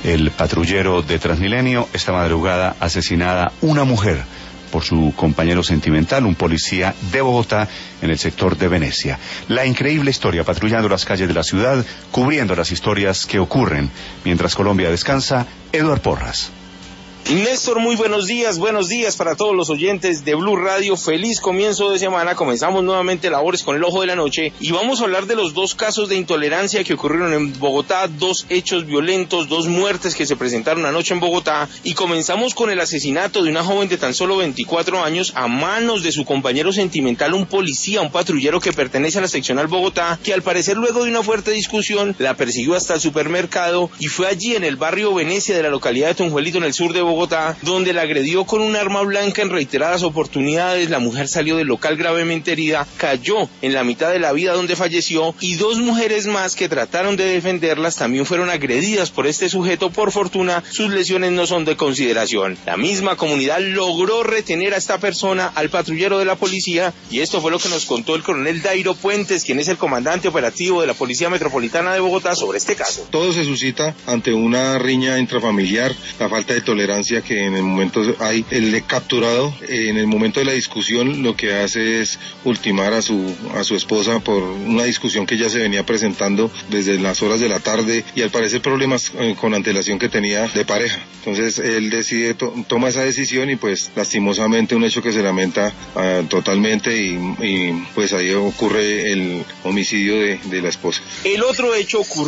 el patrullero de Transmilenio. Esta madrugada asesinada una mujer por su compañero sentimental, un policía de Bogotá, en el sector de Venecia. La increíble historia, patrullando las calles de la ciudad, cubriendo las historias que ocurren mientras Colombia descansa. Eduard Porras. Néstor, muy buenos días para todos los oyentes de Blue Radio. Feliz comienzo de semana. Comenzamos nuevamente labores con el ojo de la noche y vamos a hablar de los dos casos de intolerancia que ocurrieron en Bogotá, dos hechos violentos, dos muertes que se presentaron anoche en Bogotá, y comenzamos con el asesinato de una joven de tan solo 24 años a manos de su compañero sentimental, un policía, un patrullero que pertenece a la seccional Bogotá, que al parecer luego de una fuerte discusión la persiguió hasta el supermercado y fue allí en el barrio Venecia de la localidad de Tunjuelito, en el sur de Bogotá, donde la agredió con un arma blanca en reiteradas oportunidades. La mujer salió del local gravemente herida, cayó en la mitad de la vía donde falleció, y dos mujeres más que trataron de defenderlas también fueron agredidas por este sujeto. Por fortuna, sus lesiones no son de consideración. La misma comunidad logró retener a esta persona, al patrullero de la policía, y esto fue lo que nos contó el coronel Dairo Puentes, quien es el comandante operativo de la Policía Metropolitana de Bogotá, sobre este caso. Todo se suscita ante una riña intrafamiliar, la falta de tolerancia que en el momento hay. El capturado en el momento de la discusión lo que hace es ultimar a su esposa por una discusión que ya se venía presentando desde las horas de la tarde, y al parecer problemas con antelación que tenía de pareja. Entonces él decide, toma esa decisión, y pues lastimosamente un hecho que se lamenta totalmente, y pues ahí ocurre el homicidio de la esposa. El otro hecho ocurrió